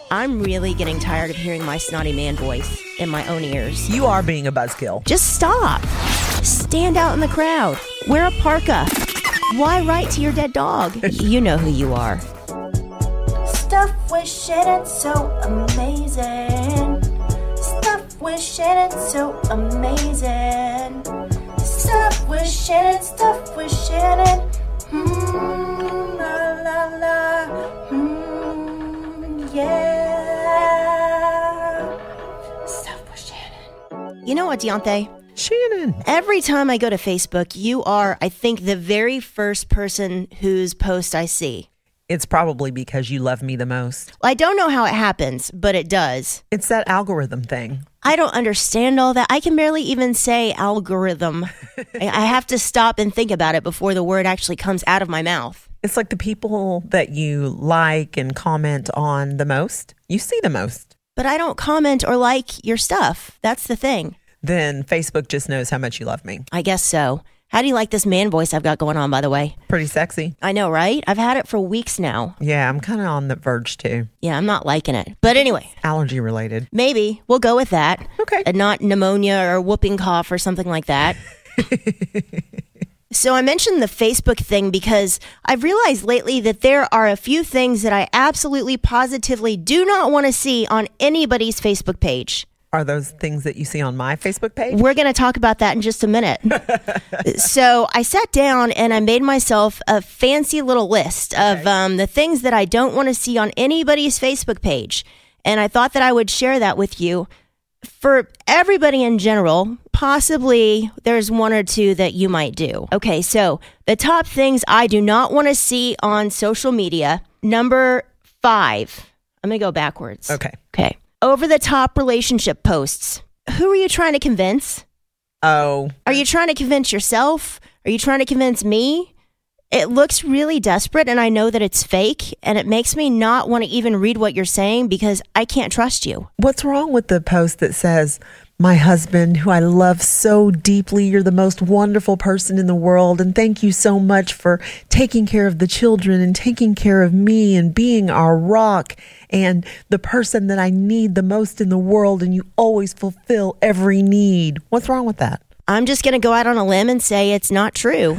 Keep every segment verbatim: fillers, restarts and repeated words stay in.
I'm really getting tired of hearing my snotty man voice in my own ears. You are being a buzzkill. Just stop. Stand out in the crowd. Wear a parka. Why write to your dead dog? You know who you are. Stuff with Shannon, so amazing. Stuff with Shannon, so amazing. Stuff with Shannon, stuff with Shannon. Hmm, la la la. Hmm, yeah. Stuff with Shannon. You know what, Deontay? Shannon. Every time I go to Facebook, you are, I think, the very first person whose post I see. It's probably because you love me the most. I don't know how it happens, but it does. It's that algorithm thing. I don't understand all that. I can barely even say algorithm. I I have to stop and think about it before the word actually comes out of my mouth. It's like the people that you like and comment on the most, you see the most. But I don't comment or like your stuff. That's the thing. Then Facebook just knows how much you love me. I guess so. How do you like this man voice I've got going on, by the way? Pretty sexy. I know, right? I've had it for weeks now. Yeah, I'm kind of on the verge too. Yeah, I'm not liking it. But anyway. Allergy related. Maybe. We'll go with that. Okay. And not pneumonia or whooping cough or something like that. So I mentioned the Facebook thing because I've realized lately that there are a few things that I absolutely positively do not want to see on anybody's Facebook page. Are those things that you see on my Facebook page? We're going to talk about that in just a minute. So I sat down and I made myself a fancy little list of Okay. um, the things that I don't want to see on anybody's Facebook page. And I thought that I would share that with you. For everybody in general, possibly there's one or two that you might do. Okay, so the top things I do not want to see on social media. Number five. I'm going to go backwards. Okay. Okay. Over-the-top relationship posts. Who are you trying to convince? Oh. Are you trying to convince yourself? Are you trying to convince me? It looks really desperate, and I know that it's fake, and it makes me not want to even read what you're saying because I can't trust you. What's wrong with the post that says, my husband, who I love so deeply, you're the most wonderful person in the world, and thank you so much for taking care of the children and taking care of me and being our rock and the person that I need the most in the world, and you always fulfill every need. What's wrong with that? I'm just going to go out on a limb and say it's not true.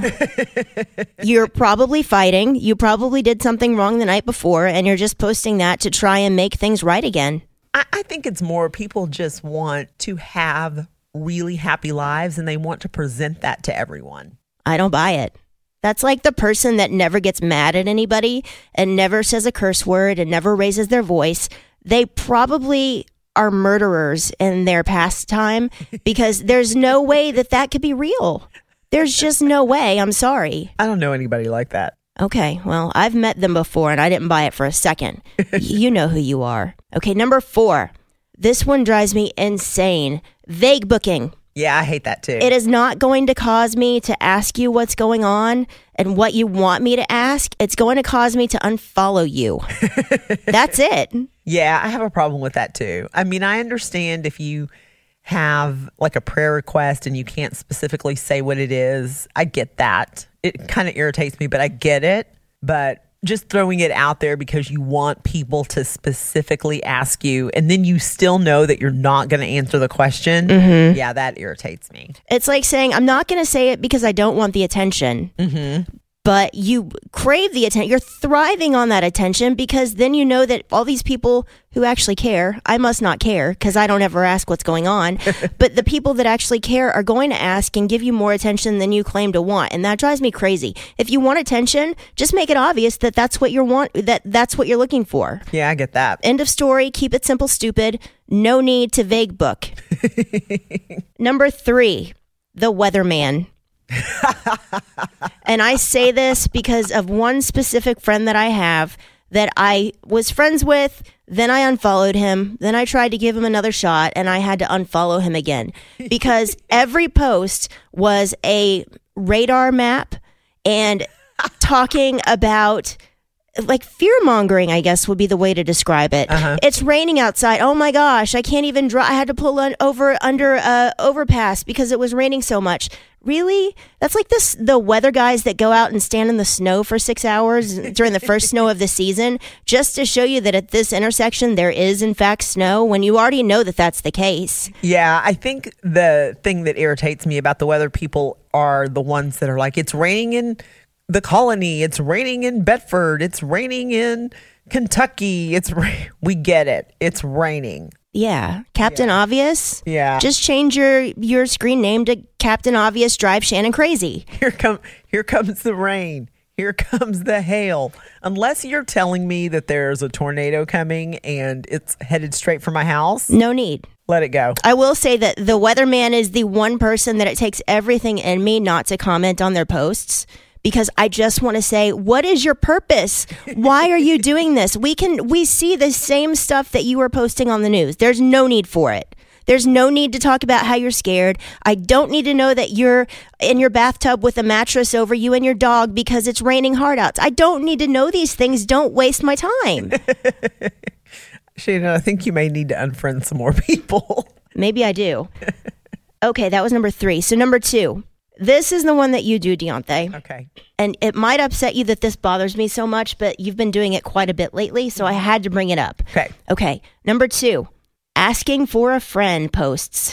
You're probably fighting. You probably did something wrong the night before, and you're just posting that to try and make things right again. I, I think it's more people just want to have really happy lives, and they want to present that to everyone. I don't buy it. That's like the person that never gets mad at anybody and never says a curse word and never raises their voice. They probably are murderers in their pastime because there's no way that that could be real. There's just no way. I'm sorry. I don't know anybody like that. Okay, well, I've met them before and I didn't buy it for a second. You know who you are. Okay, number four. This one drives me insane. Vague booking. Yeah, I hate that too. It is not going to cause me to ask you what's going on and what you want me to ask. It's going to cause me to unfollow you. That's it. Yeah, I have a problem with that too. I mean, I understand if you have like a prayer request and you can't specifically say what it is. I get that. It kind of irritates me, but I get it. But just throwing it out there because you want people to specifically ask you and then you still know that you're not going to answer the question. Mm-hmm. Yeah, that irritates me. It's like saying, I'm not going to say it because I don't want the attention. Mm-hmm. But you crave the attention. You're thriving on that attention because then you know that all these people who actually care, I must not care because I don't ever ask what's going on. But the people that actually care are going to ask and give you more attention than you claim to want. And that drives me crazy. If you want attention, just make it obvious that that's what you want, that that's what you're looking for. Yeah, I get that. End of story. Keep it simple, stupid. No need to vague book. Number three, the weatherman. And I say this because of one specific friend that I have that I was friends with, then I unfollowed him, then I tried to give him another shot, and I had to unfollow him again because every post was a radar map and talking about like fear mongering, I guess would be the way to describe it. Uh-huh. It's raining outside. Oh my gosh, I can't even drive. I had to pull un- over under a overpass because it was raining so much. Really? That's like this the weather guys that go out and stand in the snow for six hours during the first snow of the season just to show you that at this intersection there is in fact snow when you already know that that's the case. Yeah, I think the thing that irritates me about the weather people are the ones that are like, it's raining in the Colony, it's raining in Bedford, it's raining in Kentucky. It's ra- we get it. It's raining. Yeah, Captain Yeah. Obvious. Yeah. Just change your your screen name to Captain Obvious Drive Shannon Crazy. Here come here comes the rain. Here comes the hail. Unless you're telling me that there's a tornado coming and it's headed straight for my house, No need. let it go. I will say that the weatherman is the one person that it takes everything in me not to comment on their posts. Because I just want to say, what is your purpose? Why are you doing this? We can we see the same stuff that you were posting on the news. There's no need for it. There's no need to talk about how you're scared. I don't need to know that you're in your bathtub with a mattress over you and your dog because it's raining hard out. I don't need to know these things. Don't waste my time. Shannon, I think you may need to unfriend some more people. Maybe I do. Okay, that was number three. So number two. This is the one that you do, Deontay. Okay. And it might upset you that this bothers me so much, but you've been doing it quite a bit lately, so I had to bring it up. Okay. Okay. Number two, asking for a friend posts.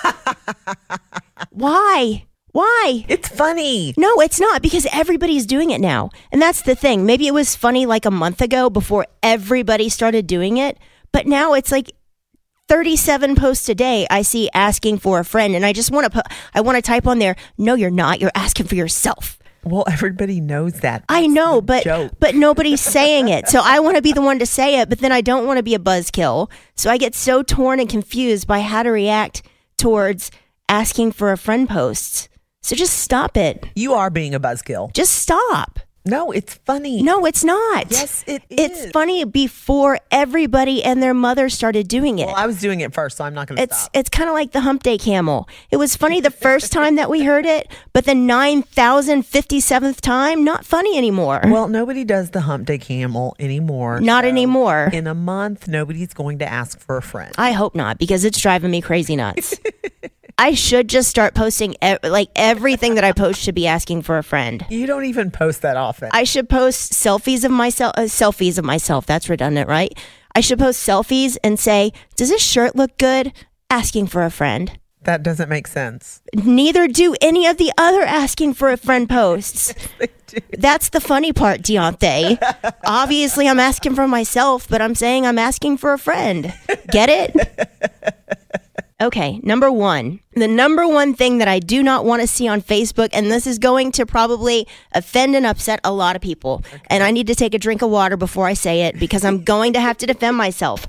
Why? Why? It's funny. No, it's not, because everybody's doing it now. And that's the thing. Maybe it was funny like a month ago before everybody started doing it, but now it's like thirty-seven posts a day I see asking for a friend, and I just want to put I want to type on there, no you're not, you're asking for yourself. Well, everybody knows that. I That's know, the but joke. but nobody's saying it. So I want to be the one to say it, but then I don't want to be a buzzkill. So I get so torn and confused by how to react towards asking for a friend posts. So just stop it. You are being a buzzkill. Just stop. No, it's funny. No, it's not. Yes, it It's is. funny before everybody and their mother started doing it. Well, I was doing it first, so I'm not going to It's stop. it's kind of like the hump day camel. It was funny the first time that we heard it, but the nine thousand fifty-seventh time, not funny anymore. Well, nobody does the hump day camel anymore. Not so anymore. In a month, nobody's going to ask for a friend. I hope not, because it's driving me crazy nuts. I should just start posting, e- like everything that I post should be asking for a friend. You don't even post that often. I should post selfies of myself, uh, selfies of myself. That's redundant, right? I should post selfies and say, does this shirt look good? Asking for a friend. that doesn't make sense. Neither do any of the other asking for a friend posts. That's the funny part, Deontay. Obviously, I'm asking for myself, but I'm saying I'm asking for a friend. Get it? Okay, number one. The number one thing that I do not want to see on Facebook, and this is going to probably offend and upset a lot of people, okay. And I need to take a drink of water before I say it because I'm going to have to defend myself.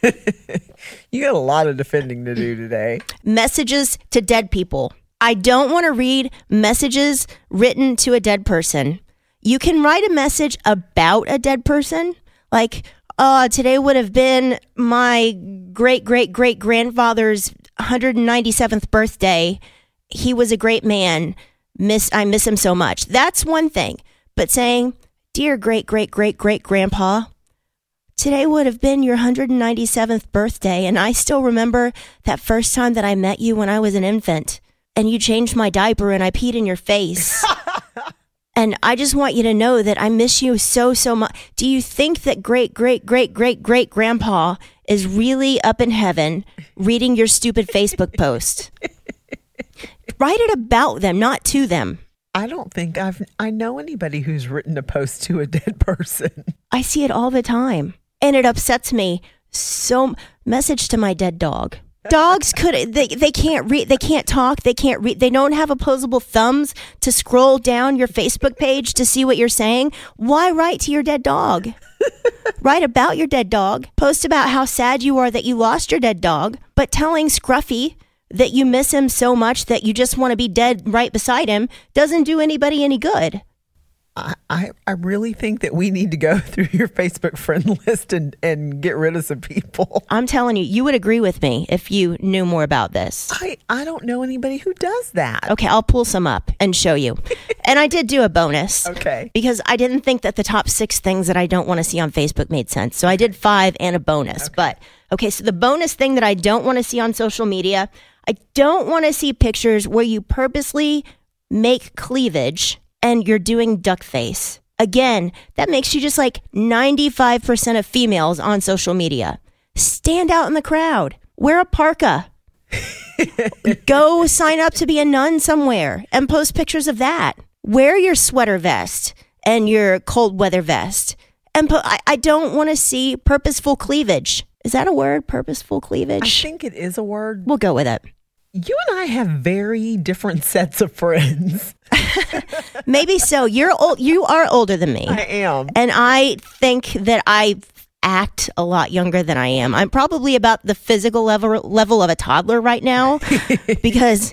You got a lot of defending to do today. Messages to dead people. I don't want to read messages written to a dead person. You can write a message about a dead person, like, oh, today would have been my great, great, great grandfather's one hundred ninety-seventh birthday. He was a great man. Miss, I miss him so much. That's one thing. But saying, dear great, great, great, great grandpa, today would have been your one hundred ninety-seventh birthday, and I still remember that first time that I met you when I was an infant, and you changed my diaper and I peed in your face. And I just want you to know that I miss you so, so much. Do you think that great, great, great, great, great grandpa is really up in heaven reading your stupid Facebook post? Write it about them, not to them. I don't think I've I know anybody who's written a post to a dead person. I see it all the time. And it upsets me so. Message to my dead dog. Dogs could they they can't read, they can't talk, they can't read, they don't have opposable thumbs to scroll down your Facebook page to see what you're saying. Why write to your dead dog? Write about your dead dog. Post about how sad you are that you lost your dead dog, but telling Scruffy that you miss him so much that you just want to be dead right beside him doesn't do anybody any good. I, I, I really think that we need to go through your Facebook friend list and, and get rid of some people. I'm telling you, you would agree with me if you knew more about this. I, I don't know anybody who does that. Okay, I'll pull some up and show you. And I did do a bonus. Okay. Because I didn't think that the top six things that I don't want to see on Facebook made sense. So I did five and a bonus. Okay. But, okay, so the bonus thing that I don't want to see on social media, I don't want to see pictures where you purposely make cleavage and you're doing duck face. Again, that makes you just like ninety-five percent of females on social media. Stand out in the crowd. Wear a parka. Go sign up to be a nun somewhere and post pictures of that. Wear your sweater vest and your cold weather vest. And po- I, I don't want to see purposeful cleavage. Is that a word? Purposeful cleavage? I think it is a word. We'll go with it. You and I have very different sets of friends. Maybe so. You're old. You are older than me. I am. And I think that I act a lot younger than I am. I'm probably about the physical level level of a toddler right now because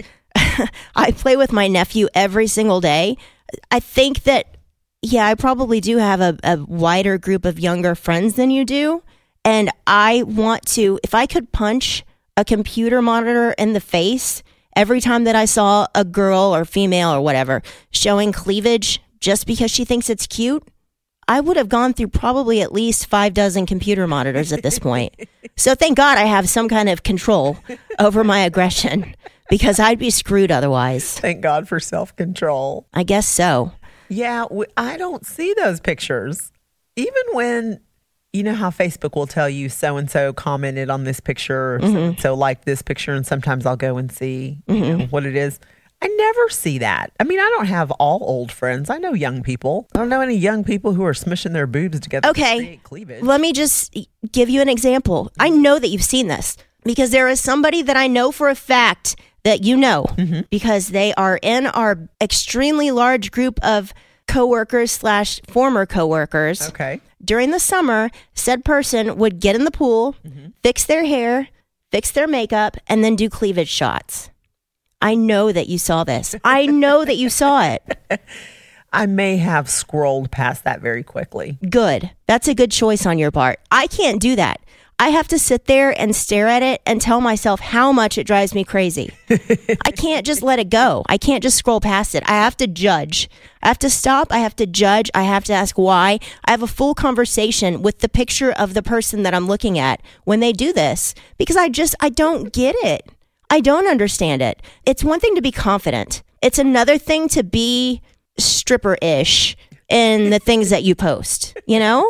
I play with my nephew every single day. I think that, yeah, I probably do have a, a wider group of younger friends than you do. And I want to, if I could punch a computer monitor in the face every time that I saw a girl or female or whatever showing cleavage just because she thinks it's cute, I would have gone through probably at least five dozen computer monitors at this point. So thank God I have some kind of control over my aggression because I'd be screwed otherwise. Thank God for self-control. I guess so. Yeah, w- I don't see those pictures. Even when, you know how Facebook will tell you so-and-so commented on this picture or mm-hmm. so-and-so liked this picture, and sometimes I'll go and see mm-hmm. you know, what it is. I never see that. I mean, I don't have all old friends. I know young people. I don't know any young people who are smushing their boobs together okay. to create cleavage. Let me just give you an example. I know that you've seen this because there is somebody that I know for a fact that you know mm-hmm. because they are in our extremely large group of coworkers slash former coworkers. Okay. During the summer, said person would get in the pool, mm-hmm. fix their hair, fix their makeup, and then do cleavage shots. I know that you saw this. I know that you saw it. I may have scrolled past that very quickly. Good. That's a good choice on your part. I can't do that. I have to sit there and stare at it and tell myself how much it drives me crazy. I can't just let it go. I can't just scroll past it. I have to judge. I have to stop. I have to judge. I have to ask why. I have a full conversation with the picture of the person that I'm looking at when they do this because I just, I don't get it. I don't understand it. It's one thing to be confident. It's another thing to be stripper-ish in the things that you post, you know?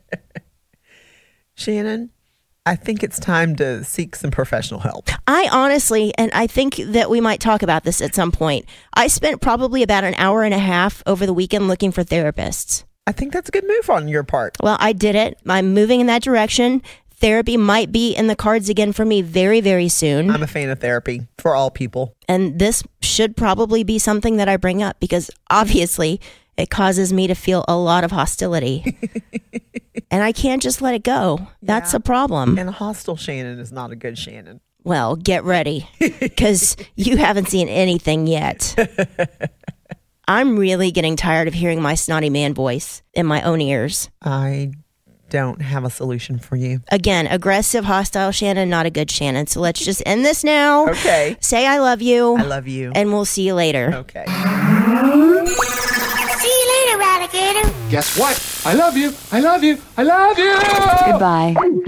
Shannon, I think it's time to seek some professional help. I honestly, and I think that we might talk about this at some point, I spent probably about an hour and a half over the weekend looking for therapists. I think that's a good move on your part. Well, I did it. I'm moving in that direction. Therapy might be in the cards again for me very, very soon. I'm a fan of therapy for all people. And this should probably be something that I bring up because obviously it causes me to feel a lot of hostility. And I can't just let it go. That's yeah. a problem. And a hostile Shannon is not a good Shannon. Well, get ready because you haven't seen anything yet. I'm really getting tired of hearing my snotty man voice in my own ears. I don't have a solution for you. Again, aggressive, hostile Shannon, not a good Shannon. So let's just end this now. Okay. Say I love you. I love you. And we'll see you later. Okay. See you later, alligator. Guess what? I love you. I love you. I love you. Goodbye.